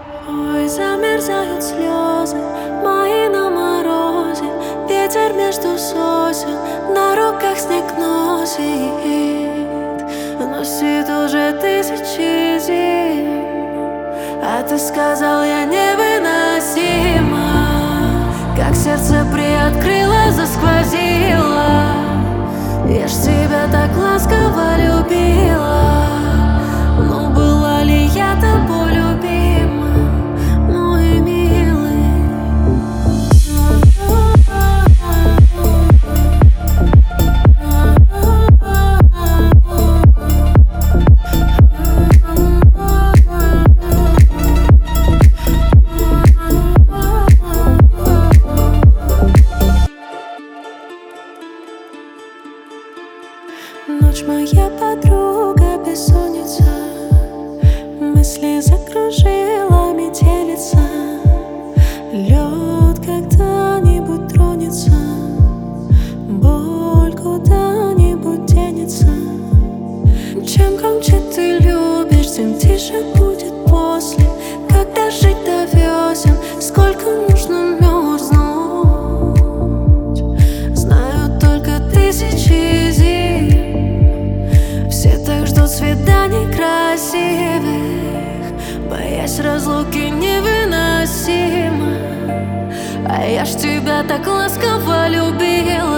Ой, замерзают слезы мои на морозе. Ветер между сосен, на руках снег носит. Носит уже тысячи зим, а ты сказал, я невыносима. Как сердце приоткрыло, засквозило. Я ж тебя так ласково любила. Но была ли я тобой любима, мой милый? Ночь моя подруга, бессонница. Мысли закружила метелица. Лед когда-нибудь тронется, боль куда-нибудь денется. Чем громче ты любишь, тем тише будет после. Когда жить до весен, сколько нужно мерзнуть, знаю только тысячи зим. Все так ждут свиданий красивых, боясь разлуки невыносимо. А я ж тебя так ласково любила.